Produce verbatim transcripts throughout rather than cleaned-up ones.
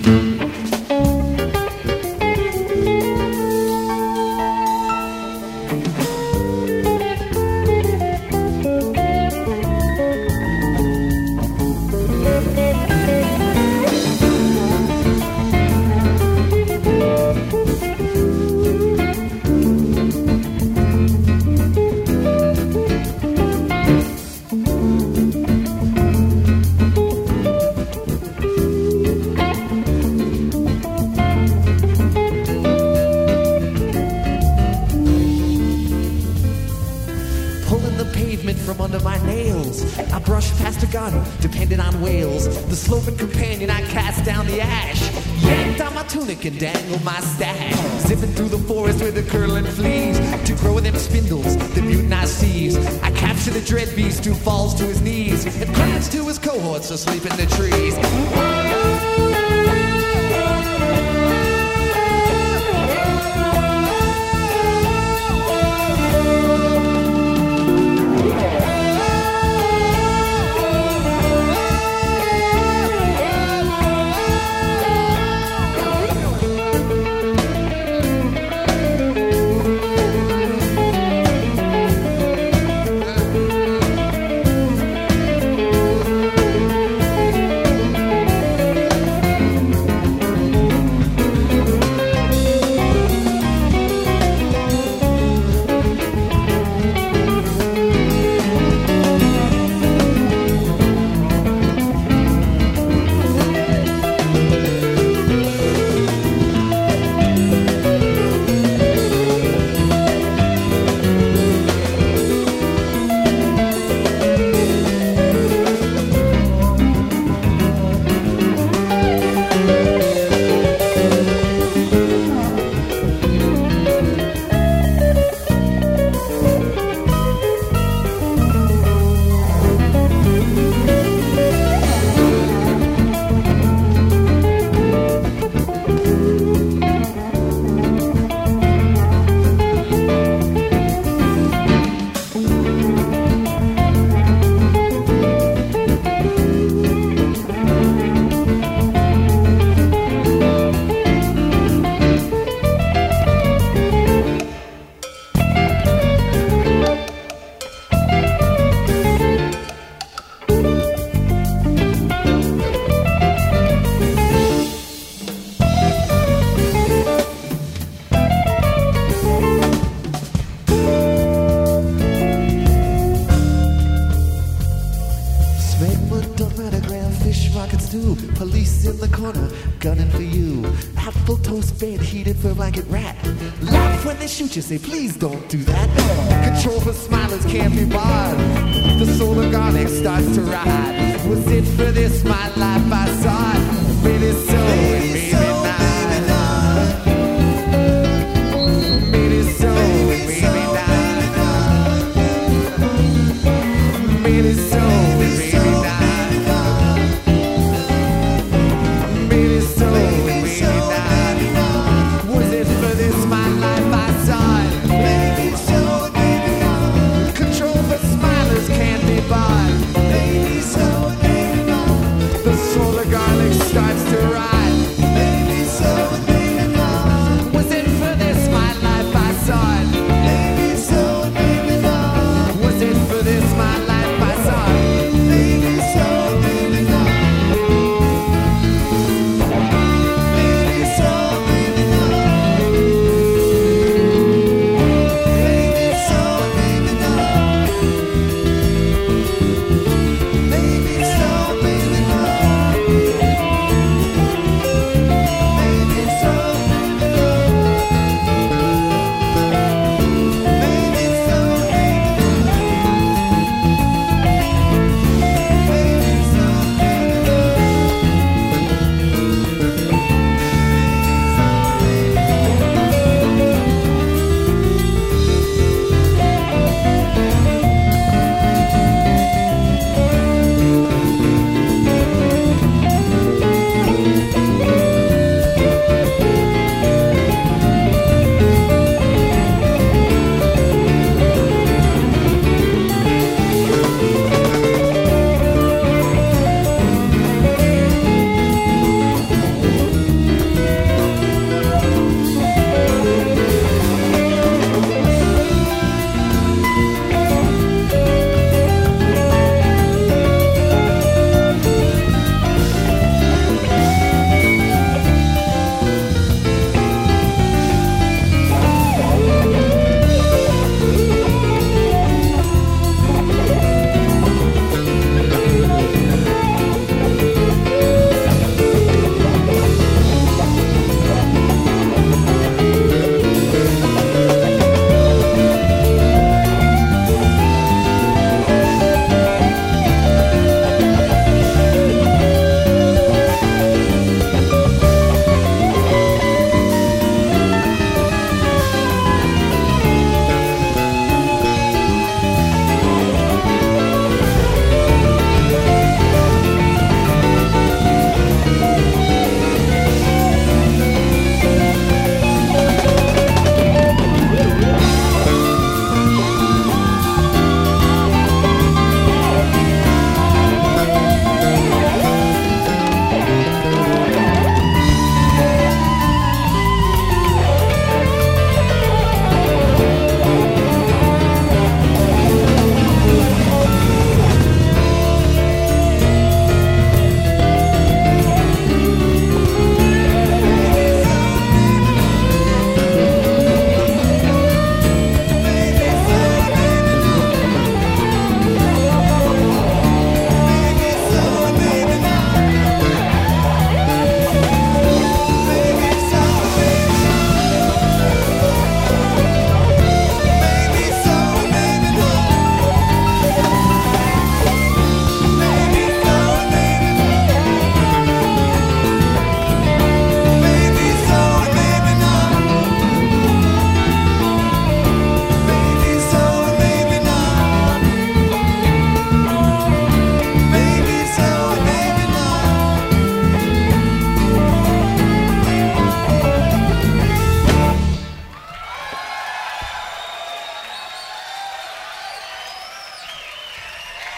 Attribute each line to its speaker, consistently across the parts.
Speaker 1: From under my nails, I brush past a gun, depending on whales. The sloping companion, I cast down the ash. Yanked on my tunic and dangled my stash. Zipping through the forest with the curling fleas. To grow them spindles, the mutant I seize. I capture the dread beast who falls to his knees and cries to his cohorts asleep in the trees. Police in the corner, gunning for you. Apple toast bed heated for blanket rat. Laugh when they shoot you, say please don't do that. Control for smilers can't be barred. The solar garlic starts to ride. Was it for this my life I sought? Maybe so, and maybe not. Maybe so, and maybe not. Maybe so, and maybe not. Starts to rise.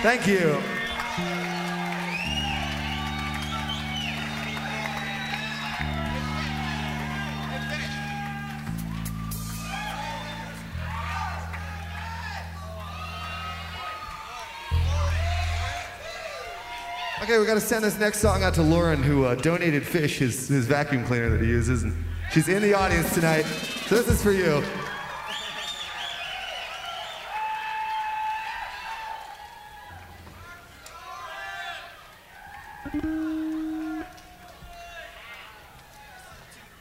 Speaker 1: Thank you. Okay, we got to send this next song out to Lauren, who uh, donated Fish, his, his vacuum cleaner that he uses. And she's in the audience tonight, so this is for you.